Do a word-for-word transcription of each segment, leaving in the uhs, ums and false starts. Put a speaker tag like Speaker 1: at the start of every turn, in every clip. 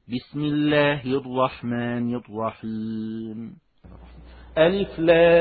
Speaker 1: بسم الله الرحمن الرحيم.
Speaker 2: ألف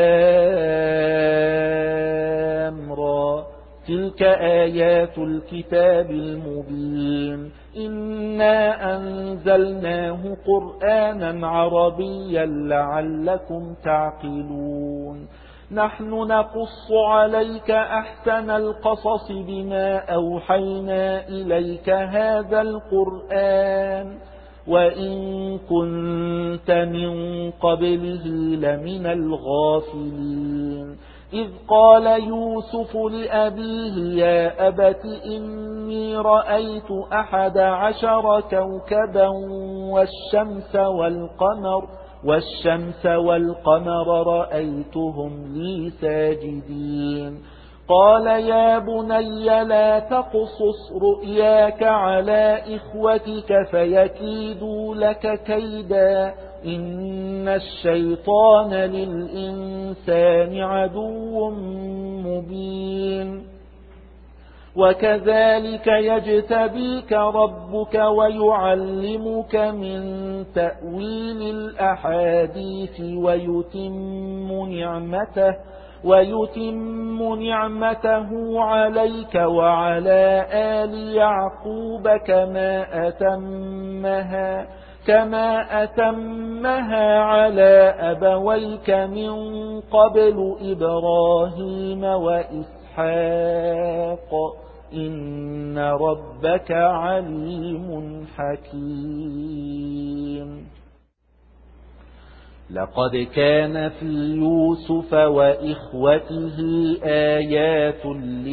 Speaker 2: لام را، تلك آيات الكتاب المبين. إنا أنزلناه قرآنا عربيا لعلكم تعقلون. نحن نقص عليك أحسن القصص بما أوحينا إليك هذا القرآن وإن كنت من قبله لمن الغافلين. إذ قال يوسف لأبيه يا أبت إني رأيت أحد عشر كوكبا والشمس والقمر والشمس والقمر رأيتهم لي ساجدين. قال يا بني لا تقصص رؤياك على إخوتك فيكيدوا لك كيدا إن الشيطان للإنسان عدو مبين. وكذلك يجتبيك ربك ويعلمك من تأويل الأحاديث ويتم نعمته ويتم نعمته عليك وعلى آل يعقوب كما أتمها كما أتمها على أبويك من قبل إبراهيم وإسحاق إن ربك عليم حكيم. لقد كان في يوسف وإخوته آيات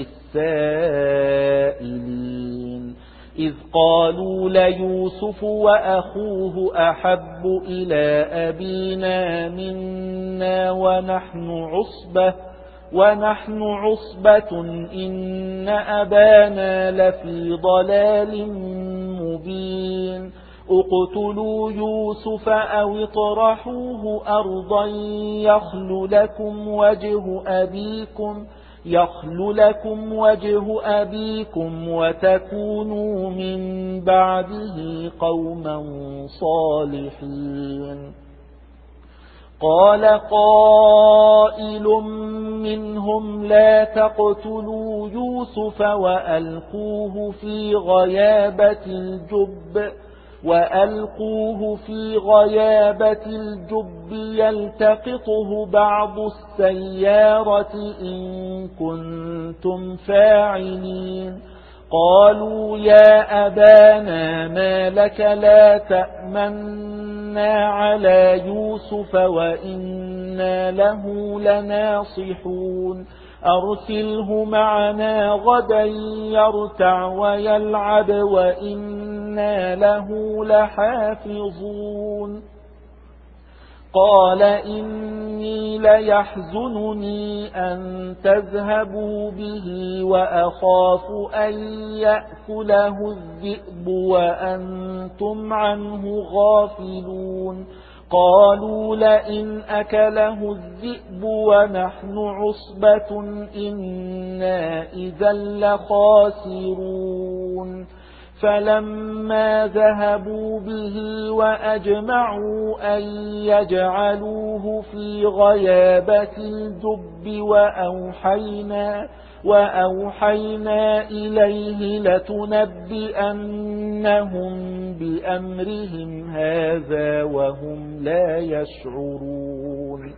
Speaker 2: للسائلين إذ قالوا ليوسف وأخوه أحب إلى أبينا منا ونحن عصبة ونحن عصبة إن أبانا لفي ضلال مبين. اقتلوا يوسف أو اطرحوه أرضا يخل لكم وجه أبيكم يخل لكم وجه أبيكم وتكونوا من بعده قوما صالحين. قال قائل منهم لا تقتلوا يوسف وألقوه في غيابة الجب وألقوه في غيابة الجب يلتقطه بعض السيارة إن كنتم فاعلين. قالوا يا أبانا ما لك لا تأمنا على يوسف وإنا له لناصحون أرسله معنا غدا يرتع ويلعب وإنا له لحافظون. قال إني ليحزنني أن تذهبوا به وأخاف أن يأكله الذئب وأنتم عنه غافلون. قالوا لئن أكله الذئب ونحن عصبة إنا إذا لخاسرون. فلما ذهبوا به وأجمعوا أن يجعلوه في غيابة الجب وأوحينا, وأوحينا إليه لتنبئنهم بأمرهم هذا وهم لا يشعرون.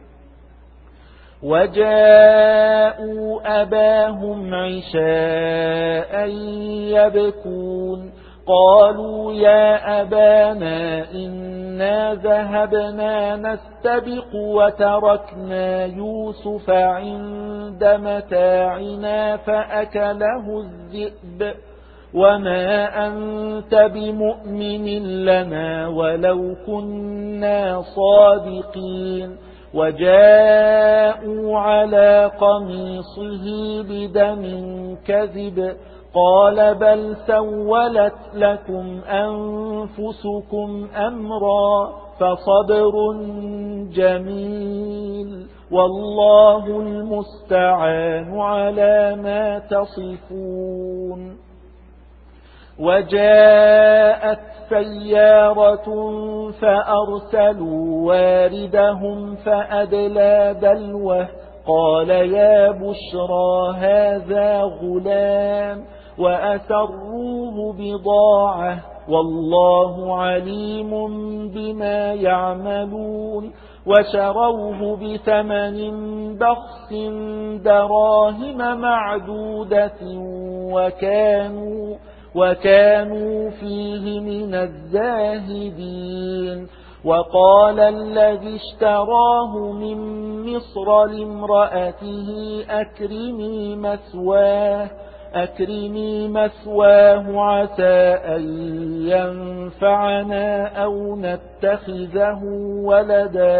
Speaker 2: وجاءوا أباهم عشاء يبكون. قالوا يا أبانا إنا ذهبنا نستبق وتركنا يوسف عند متاعنا فأكله الذئب وما أنت بمؤمن لنا ولو كنا صادقين. وجاءوا على قميصه بدم كذب قال بل سولت لكم أنفسكم أمرا فصبر جميل والله المستعان على ما تصفون. وجاءت سيارة فأرسلوا واردهم فأدلى دلوه قال يا بشرى هذا غلام وأسروه بضاعة والله عليم بما يعملون وشروه بثمن بخس دراهم معدودة وكانوا وكانوا فيه من الزاهدين. وقال الذي اشتراه من مصر لامرأته أكرمي مثواه أكرمي مثواه عسى أن ينفعنا أو نتخذه ولدا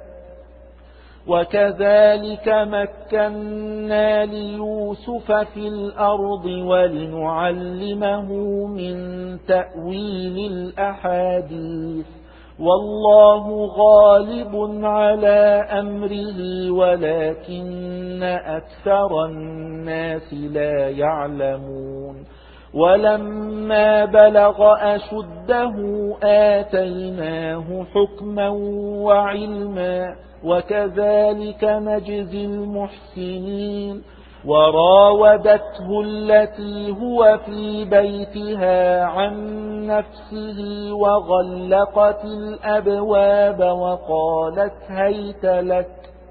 Speaker 2: وكذلك مكنا ليوسف في الأرض ولنعلمه من تأويل الأحاديث والله غالب على أمره ولكن أكثر الناس لا يعلمون. ولما بلغ أشده آتيناه حكما وعلما وكذلك نجزي المحسنين. وراودته التي هو في بيتها عن نفسه وغلقت الأبواب وقالت هيت لك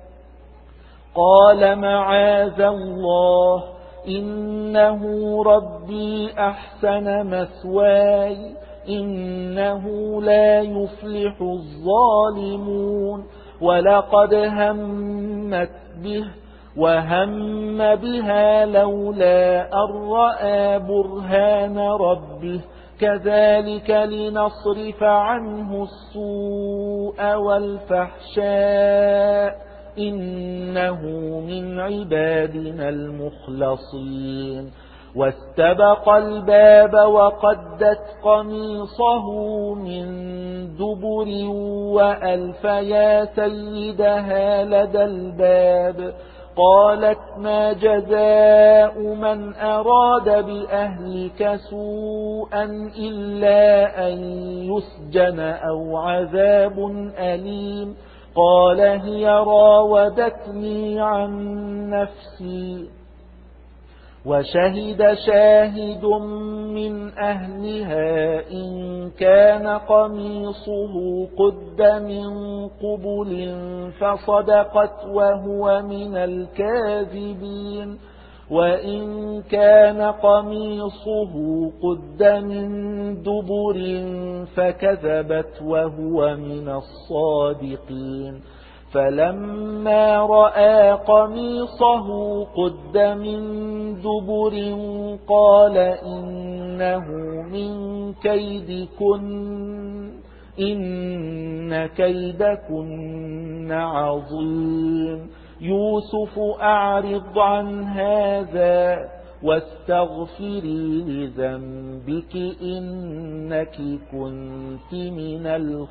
Speaker 2: قال معاذ الله إنه ربي أحسن مثواي إنه لا يفلح الظالمون. ولقد همت به وهم بها لولا أن رأى برهان ربه كذلك لنصرف عنه السوء والفحشاء إنه من عبادنا المخلصين. واستبق الباب وقدت قميصه من دبر وألف يا سيدها لدى الباب قالت ما جزاء من أراد بأهلك سوءا إلا أن يسجن أو عذاب أليم قال هي راودتني عن نفسي. وشهد شاهد من أهلها إن كان قميصه قد من قبل فصدقت وهو من الكاذبين وإن كان قميصه قد من دبر فكذبت وهو من الصادقين. فلما رأى قميصه قد من دبر قال إنه من كيدكن إن كيدكن عظيم. يوسف أعرض عن هذا واستغفري لذنبك إنك كنت من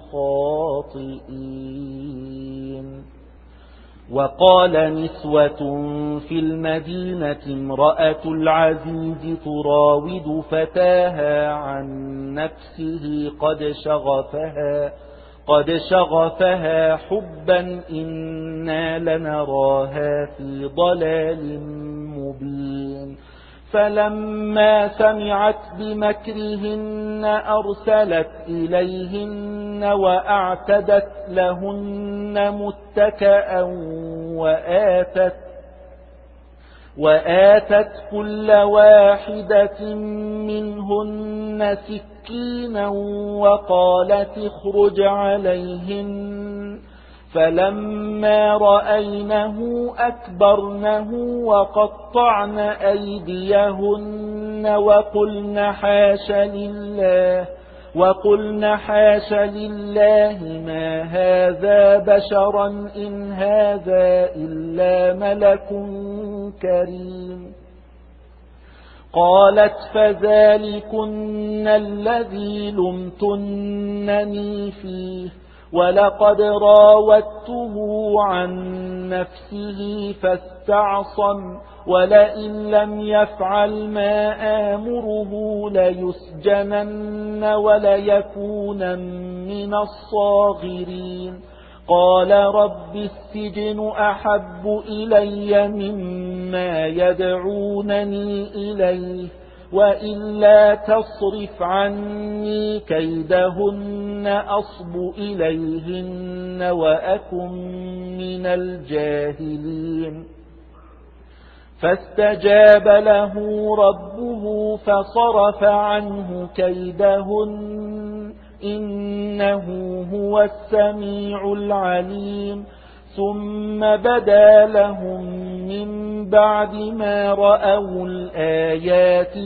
Speaker 2: الخاطئين. وقال نسوة في المدينة امرأة العزيز تراود فتاها عن نفسه قد شغفها قد شغفها حبا إنا لنراها في ضلال مبين. فلما سمعت بمكرهن أرسلت إليهن وأعتدت لهن متكأ وآتت وآتت كل واحدة منهن سكينا وقالت اخرج عليهن. فلما رأينه أكبرنه وقطعن أيديهن وقلن حاش لله وقلن حاش لله ما هذا بشرا إن هذا إلا ملك كريم. قالت فذلكن الذي لمتنني فيه ولقد راودته عن نفسه فاستعصم ولئن لم يفعل ما آمره ليسجنن وليكونن من الصاغرين قال رب السجن أحب إلي مما يدعونني إليه وإلا تصرف عني كيدهن أصب إليهن وأكن من الجاهلين فاستجاب له ربه فصرف عنه كيدهن إنه هو السميع العليم ثم بدا لهم من بعد ما رأوا الآيات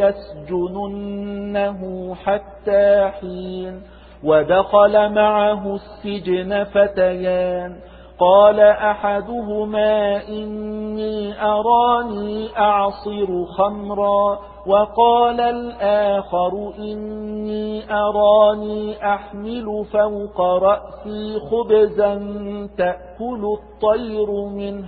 Speaker 2: ليسجننه حتى حين ودخل معه السجن فتيان قال أحدهما إني أراني أعصر خمرا وقال الآخر إني أراني أحمل فوق رأسي خبزا تأكل الطير منه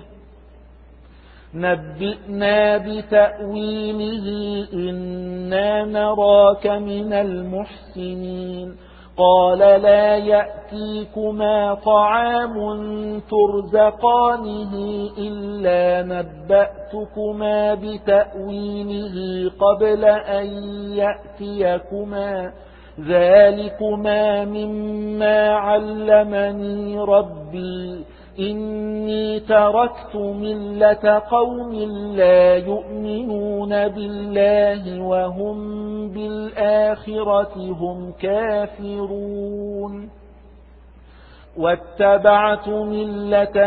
Speaker 2: نبئنا بتأويله إنا نراك من المحسنين قال لا يأتيكما طعام ترزقانه إلا نبأتكما بتأويله قبل أن يأتيكما ذلكما مما علمني ربي إني تركت ملة قوم لا يؤمنون بالله وهم بالآخرة هم كافرون واتبعت ملة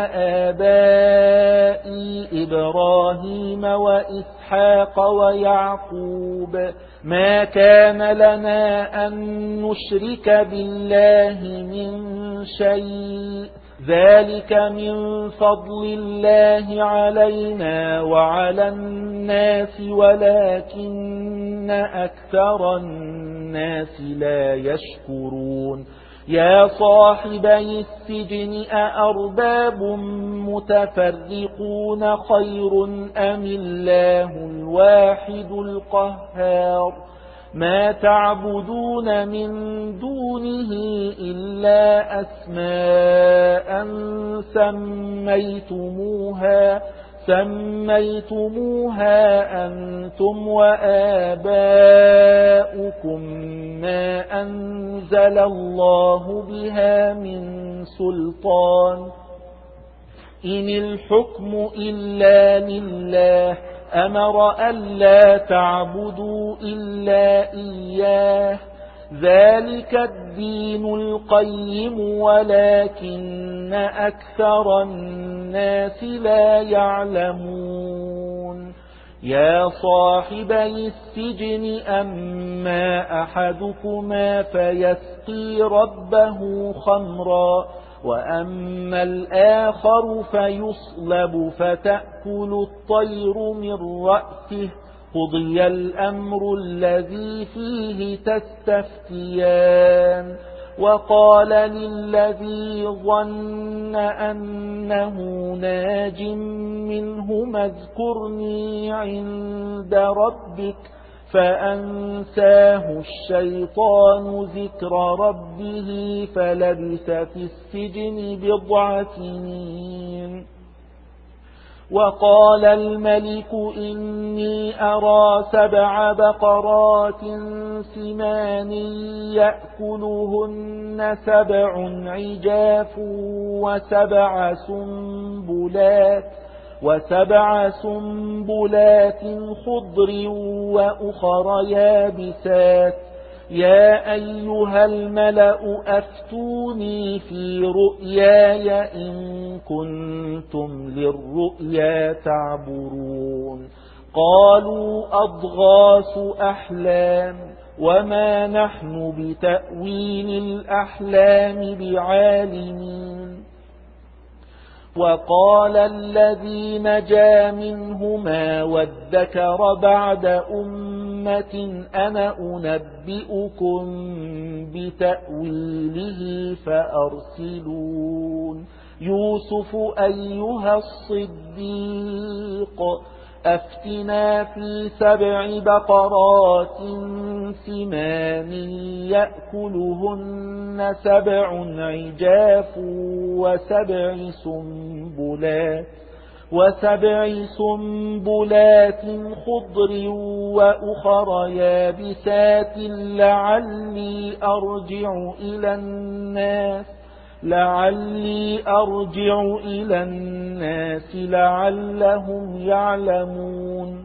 Speaker 2: آبائي إبراهيم وإسحاق ويعقوب ما كان لنا أن نشرك بالله من شيء ذلك من فضل الله علينا وعلى الناس ولكن أكثر الناس لا يشكرون يا صاحبي السجن أأرباب متفرقون خير أم الله الواحد القهار ما تعبدون من دونه إلا أسماء سميتموها سميتموها أنتم وآباؤكم ما أنزل الله بها من سلطان إن الحكم إلا لله أمر ألا تعبدوا إلا إياه ذلك الدين القيم ولكن أكثر الناس لا يعلمون يا صاحبي السجن أما أحدكما فيسقي ربه خمرا وأما الآخر فيصلب فتأكل الطير من رأسه قضي الأمر الذي فيه تستفتيان وقال للذي ظن أنه ناج منهما اذكرني عند ربك فأنساه الشيطان ذكر ربه فلبث في السجن بضع سنين وقال الملك إني أرى سبع بقرات سمان يأكلهن سبع عجاف وسبع سنبلات وسبع سنبلات خضر وأخر يابسات يا أيها الملأ أفتوني في رؤياي إن كنتم للرؤيا تعبرون قالوا أضغاث أحلام وما نحن بتأويل الأحلام بعالمين وقال الذي نجا منهما وادكر بعد أمة أنا أنبئكم بتأويله فأرسلون يوسف أيها الصديق أفتنا في سبع بقرات سمان يأكلهن سبع عجاف وسبع سنبلات وسبع سنبلات خضر وأخر يابسات لعلي أرجع إلى الناس لعلي أرجع إلى الناس لعلهم يعلمون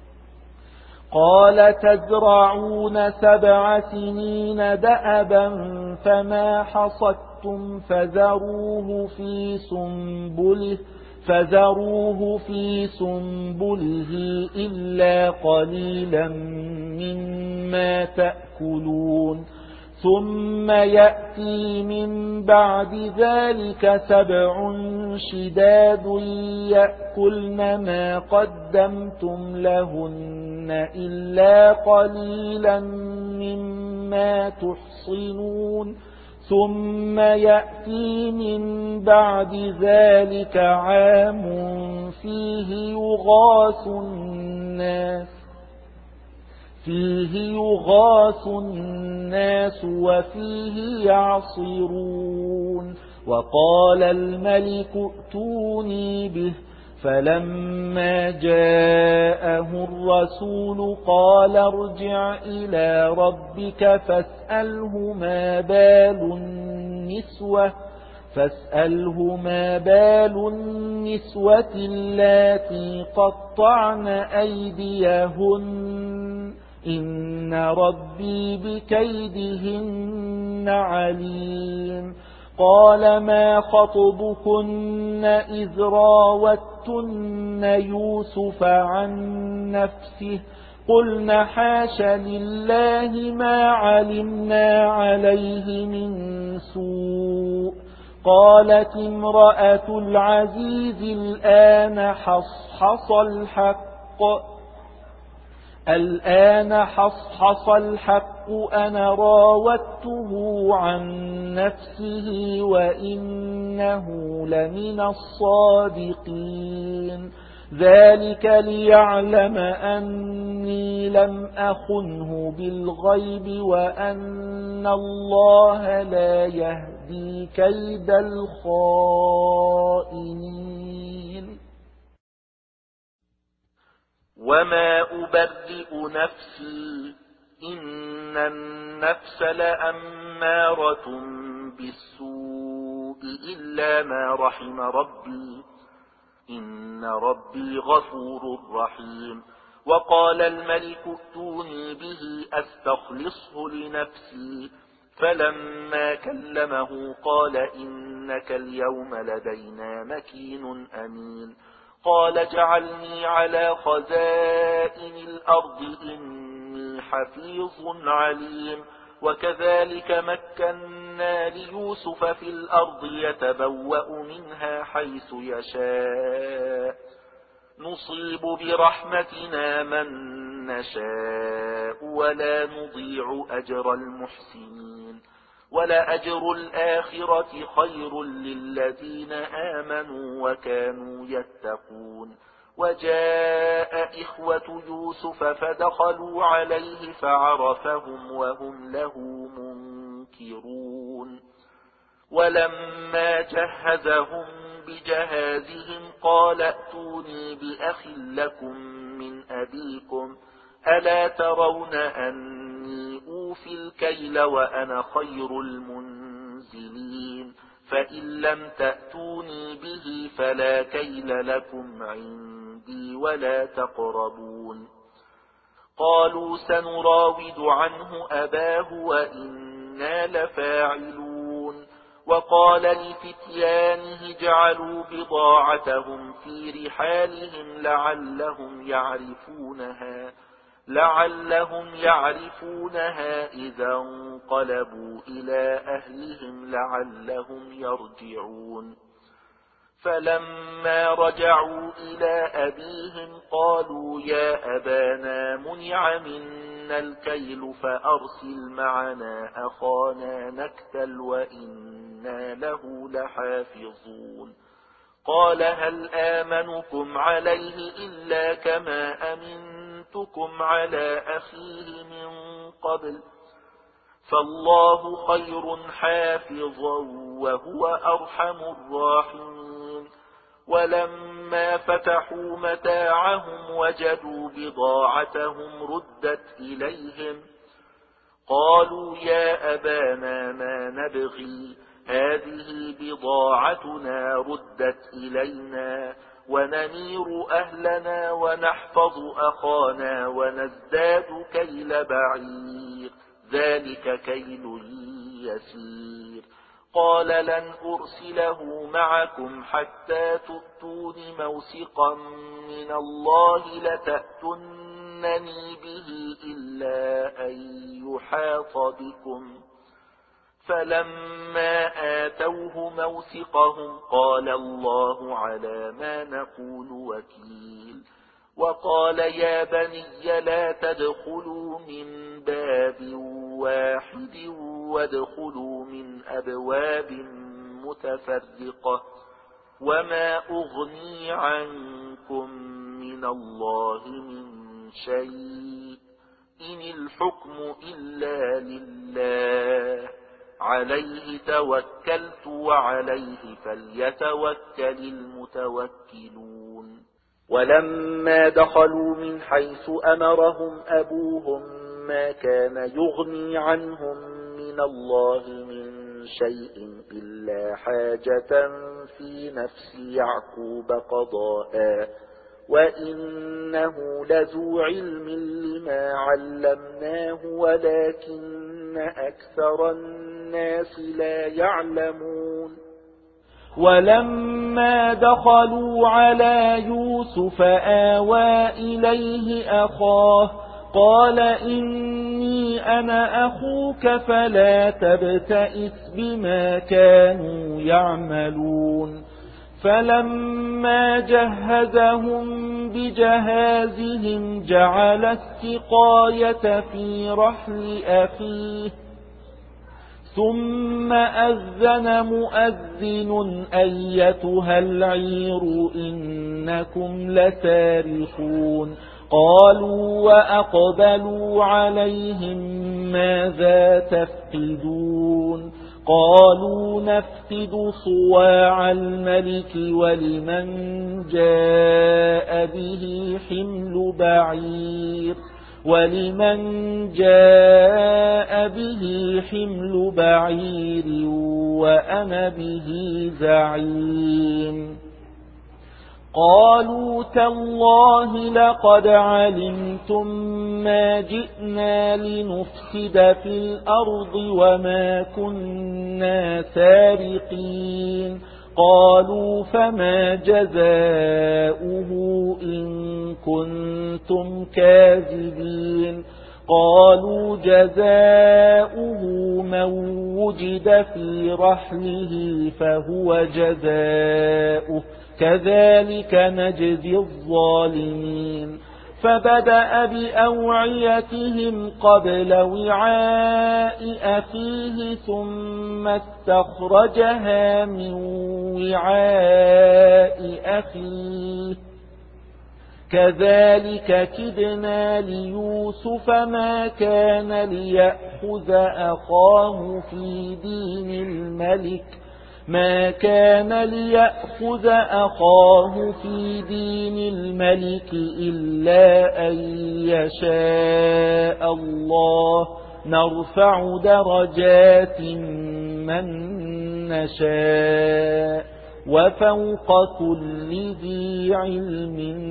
Speaker 2: قال تزرعون سبع سنين دأبا فما حصدتم فذروه في سنبله فذروه في سنبله إلا قليلا مما تأكلون ثم يأتي من بعد ذلك سبع شداد يأكلن ما قدمتم لهن إلا قليلا مما تحصنون ثم يأتي من بعد ذلك عام فيه يغاث الناس فيه يغاث الناس وفيه يعصرون وقال الملك ائتوني به فلما جاءه الرسول قال ارجع إلى ربك فاسأله ما بال النسوة فاسأله ما بال النسوة اللاتي قطعن أيديهن إن ربي بكيدهن عليم قال ما خطبكن إذ راوتن يوسف عن نفسه قلنا حاش لله ما علمنا عليه من سوء قالت امرأة العزيز الآن حصحص الحق الآن حصحص الحق أنا راودته عن نفسه وإنه لمن الصادقين ذلك ليعلم أني لم أخنه بالغيب وأن الله لا يهدي كيد الخائنين
Speaker 1: وما أبرئ نفسي إن النفس لأمارة بالسوء إلا ما رحم ربي إن ربي غفور رحيم وقال الملك ائتوني به أستخلصه لنفسي فلما كلمه قال إنك اليوم لدينا مكين أمين قال جعلني على خزائن الأرض إني حفيظ عليم وكذلك مكنا ليوسف في الأرض يتبوأ منها حيث يشاء نصيب برحمتنا من نشاء ولا نضيع أجر المحسنين ولأجر الآخرة خير للذين آمنوا وكانوا يتقون وجاء إخوة يوسف فدخلوا عليه فعرفهم وهم له منكرون ولما جهزهم بجهازهم قال ائتوني بأخ لكم من أبيكم ألا ترون أني أوفي الكيل وأنا خير المنزلين فإن لم تأتوني به فلا كيل لكم عندي ولا تقربون قالوا سنراود عنه أباه وإنا لفاعلون وقال لفتيانه اجعلوا بضاعتهم في رحالهم لعلهم يعرفونها لعلهم يعرفونها إذا انقلبوا إلى أهلهم لعلهم يرجعون فلما رجعوا إلى أبيهم قالوا يا أبانا منع منا الكيل فأرسل معنا أخانا نكتل وإنا له لحافظون قال هل آمنكم عليه إلا كما أمنتكم على أخيه من قبل فالله خير حافظا وهو أرحم الراحمين ولما فتحوا متاعهم وجدوا بضاعتهم ردت إليهم قالوا يا أبانا ما نبغي هذه بضاعتنا ردت إلينا ونمير أهلنا ونحفظ أخانا ونزداد كيل بعير ذلك كيل يسير قال لن أرسله معكم حتى تؤتون موثقا من الله لتأتنني به إلا أن يحاط بكم فلما آتوه موثقهم قال الله على ما نقول وكيل وقال يا بني لا تدخلوا من باب واحد وادخلوا من أبواب متفرقة وما أغني عنكم من الله من شيء إن الحكم إلا لله عليه توكلت وعليه فليتوكل المتوكلون ولما دخلوا من حيث أمرهم أبوهم ما كان يغني عنهم من الله من شيء إلا حاجة في نفس يعقوب قضاها وإنه لذو علم لما علمناه ولكن أكثر الناس لا يعلمون
Speaker 2: ولما دخلوا على يوسف آوى إليه أخاه قال إني أنا أخوك فلا تبتئس بما كانوا يعملون فلما جهزهم بجهازهم جعل السقاية في رحل أخيه ثم أذن مؤذن أيتها العير إنكم لسارقون قالوا وأقبلوا عليهم ماذا تفقدون قالوا نفقد صواع الملك ولمن جاء به حمل بعير ولمن جاء به حمل بعير وأنا به زعيم قالوا تالله لقد علمتم ما جئنا لنفسد في الأرض وما كنا سارقين قالوا فما جزاؤه إن كنتم كاذبين قالوا جزاؤه من وجد في رحله فهو جزاؤه كذلك نجزي الظالمين فبدأ بأوعيتهم قبل وعاء أخيه ثم استخرجها من وعاء أخيه كذلك كدنا ليوسف ما كان ليأخذ أخاه في دين الملك ما كان ليأخذ أخاه في دين الملك إلا أن يشاء الله نرفع درجات من نشاء وفوق كل ذي علم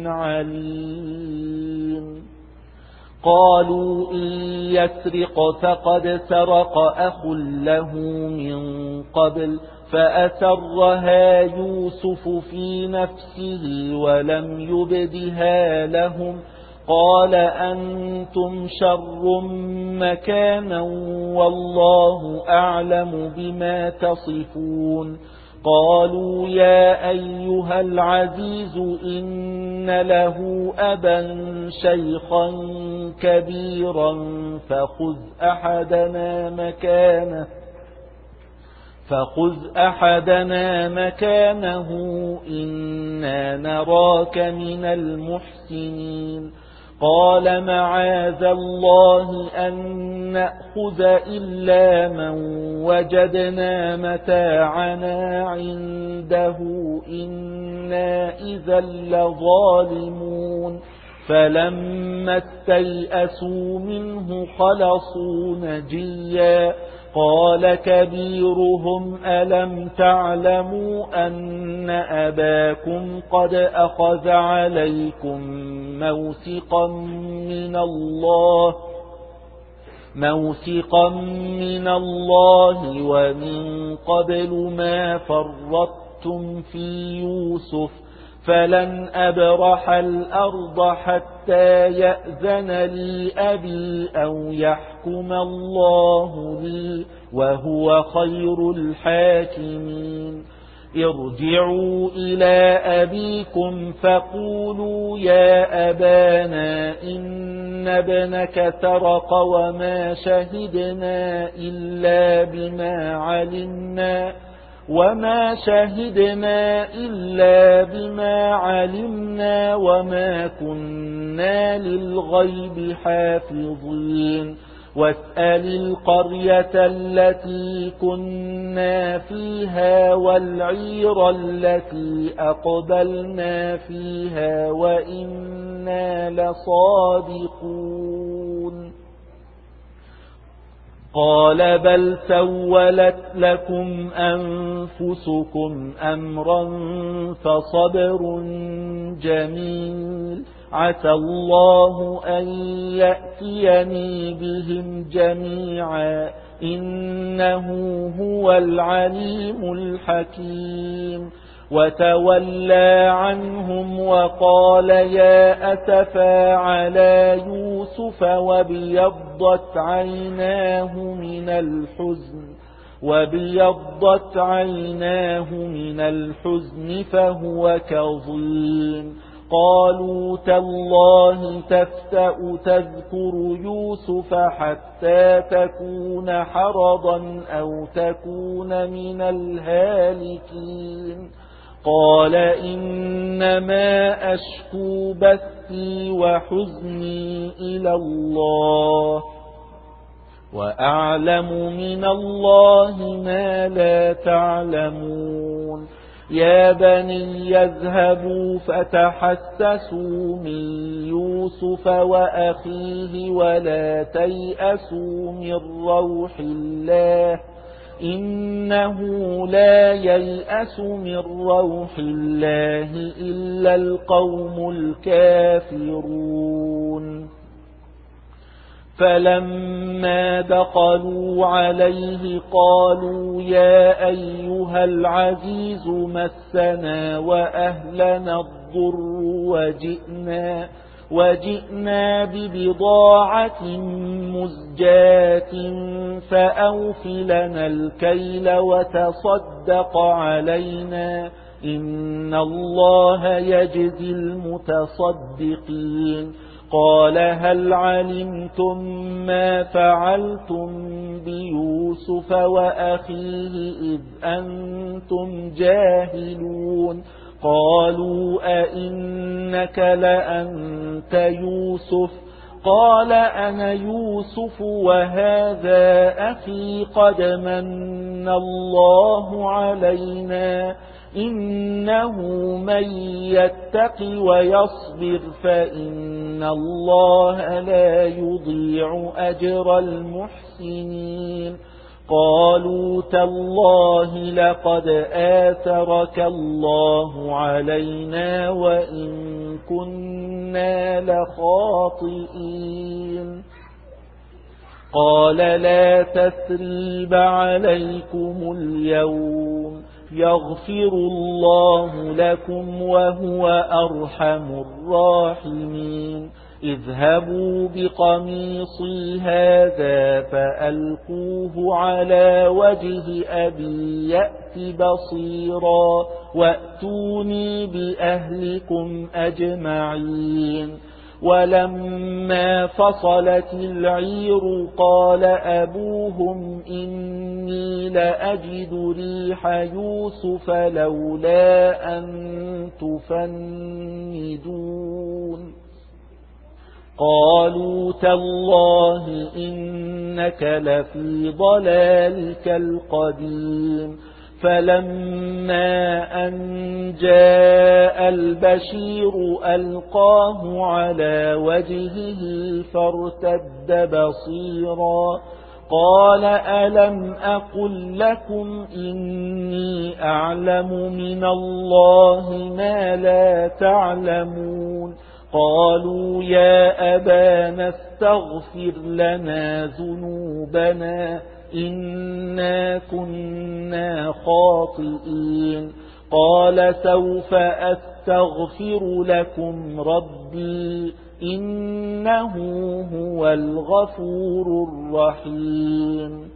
Speaker 2: عليم قالوا إن يسرق فقد سرق أخ له من قبل فأسرها يوسف في نفسه ولم يبدها لهم قال أنتم شر مكانا والله أعلم بما تصفون قالوا يا أيها العزيز إن له أبا شيخا كبيرا فخذ أحدنا مكانه فخذ أحدنا مكانه إنا نراك من المحسنين قال معاذ الله أن نأخذ إلا من وجدنا متاعنا عنده إنا إذا لظالمون فلما استيئسوا منه خلصوا نجيا قال كبيرهم ألم تعلموا أن أباكم قد أخذ عليكم موثقا من الله موثقا من الله ومن قبل ما فرطتم في يوسف فلن أبرح الأرض حتى يأذن لي أبي أو يحكم الله لي وهو خير الحاكمين ارجعوا إلى أبيكم فقولوا يا أبانا إن ابنك سرق وما شهدنا إلا بما علمنا وما شهدنا إلا بما علمنا وما كنا للغيب حافظين واسأل القرية التي كنا فيها والعير التي أقبلنا فيها وإنا لصادقون قال بل سولت لكم أنفسكم أمرا فصبر جميل عسى الله أن يأتيني بهم جميعا إنه هو العليم الحكيم وتولى عنهم وقال يا أسفى على يوسف وابيضت عيناه من الحزن وابيضت عيناه من الحزن فهو كظيم قالوا تالله تفتأ تذكر يوسف حتى تكون حرضا أو تكون من الهالكين قال إنما أشكو بثي وحزني إلى الله وأعلم من الله ما لا تعلمون يا بني يذهبوا فتحسسوا من يوسف وأخيه ولا تيأسوا من روح الله إنه لا ييأس من روح الله إلا القوم الكافرون فلما دخلوا عليه قالوا يا أيها العزيز مسنا وأهلنا الضر وجئنا وجئنا ببضاعة مزجاة فأوف لنا الكيل وتصدق علينا إن الله يجزي المتصدقين قال هل علمتم ما فعلتم بيوسف وأخيه إذ أنتم جاهلون قالوا أئنك لأنت يوسف قال أنا يوسف وهذا أخي قد من الله علينا إنه من يتق ويصبر فإن الله لا يضيع أجر المحسنين قالوا تالله لقد آثرك الله علينا وإن كنا لخاطئين قال لا تثريب عليكم اليوم يغفر الله لكم وهو أرحم الراحمين اذهبوا بقميصي هذا فألقوه على وجه أبي يأت بصيرا وأتوني بأهلكم أجمعين. ولما فصلت العير قال أبوهم إني لأجد ريح يوسف لولا أن تفندون. قالوا تالله إنك لفي ضلالك القديم. فلما أن جاء البشير ألقاه على وجهه فارتد بصيرا قال ألم أقل لكم إني أعلم من الله ما لا تعلمون. قالوا يا أبانا استغفر لنا ذنوبنا إنا كنا خاطئين. قال سوف أستغفر لكم ربي إنه هو الغفور الرحيم.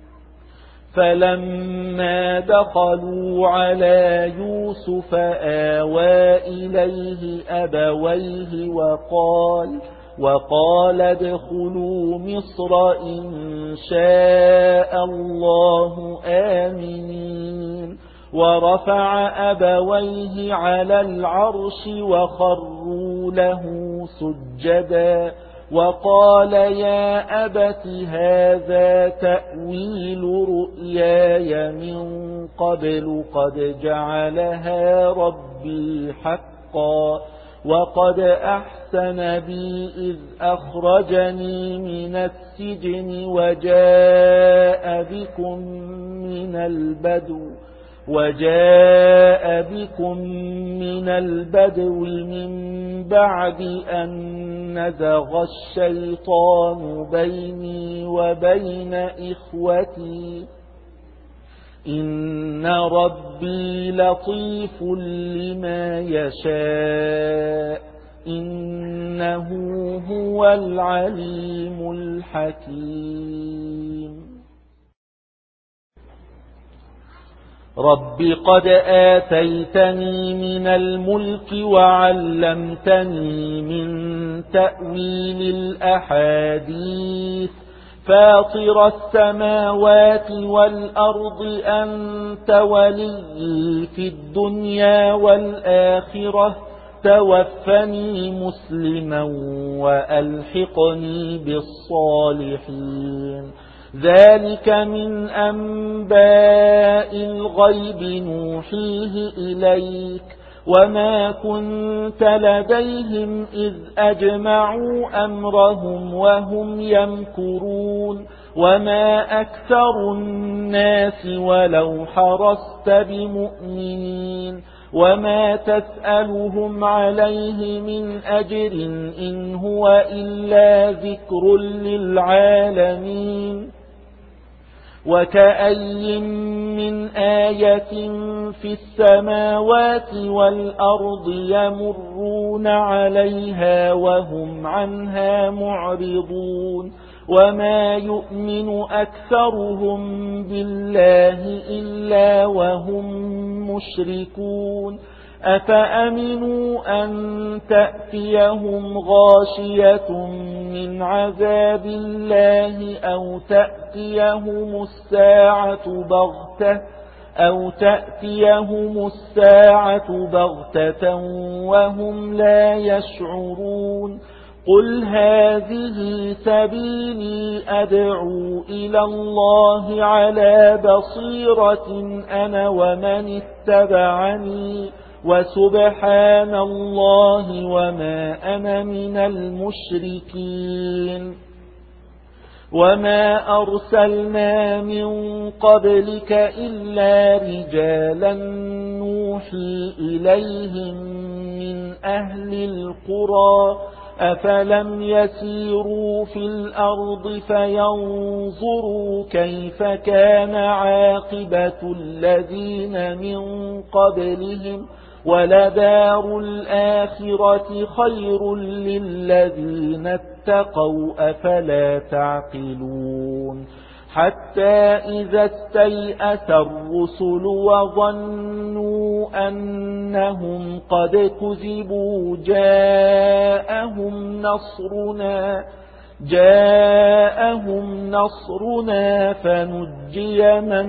Speaker 2: فلما دخلوا على يوسف آوى إليه أبويه وقال وقال ادخلوا مصر إن شاء الله آمنين. ورفع أبويه على العرش وخروا له سجدا وقال يا أبت هذا تأويل رؤياي من قبل قد جعلها ربي حقا وقد أحسن بي إذ أخرجني من السجن وجاء بكم من البدو وجاء بكم من البدو من بعد أن نزغ الشيطان بيني وبين إخوتي إن ربي لطيف لما يشاء إنه هو العليم الحكيم. رب قد آتيتني من الملك وعلمتني من تأويل الأحاديث فاطر السماوات والأرض أنت ولي في الدنيا والآخرة توفني مسلما وألحقني بالصالحين. ذلك من أنباء الغيب نوحيه إليك وما كنت لديهم إذ أجمعوا أمرهم وهم يمكرون وما أكثر الناس ولو حرصت بمؤمنين وما تسألهم عليه من أجر إن هو إلا ذكر للعالمين. وكأي من آية في السماوات والأرض يمرون عليها وهم عنها معرضون وما يؤمن أكثرهم بالله إلا وهم مشركون. أفأمنوا أن تأتيهم غاشية من عذاب الله أو تأتيهم الساعة بغتة أو تأتيهم الساعة بغتة وهم لا يشعرون. قل هذه سبيلي أدعو إلى الله على بصيرة أنا ومن اتبعني وسبحان الله وما أنا من المشركين. وما أرسلنا من قبلك إلا رجالا نوحي إليهم من أهل القرى أفلم يسيروا في الأرض فينظروا كيف كان عاقبة الذين من قبلهم ولدار الآخرة خير للذين اتقوا أفلا تعقلون حتى إذا استيأس الرسل وظنوا أنهم قد كذبوا جاءهم نصرنا جاءهم نصرنا فنجي من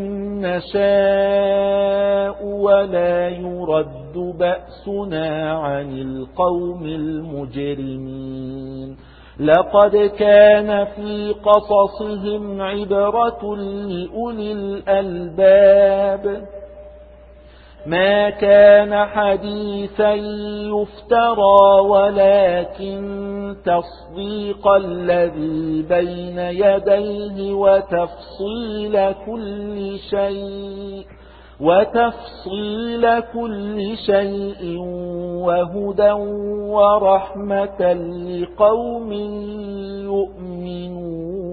Speaker 2: نشاء ولا يرد بأسنا عن القوم المجرمين لقد كان في قصصهم عبرة لأولي الألباب ما كان حديثا يفترى ولكن تصديق الذي بين يديه وتفصيل كل شيء وتفصيل كل شيء وهدى ورحمة لقوم يؤمنون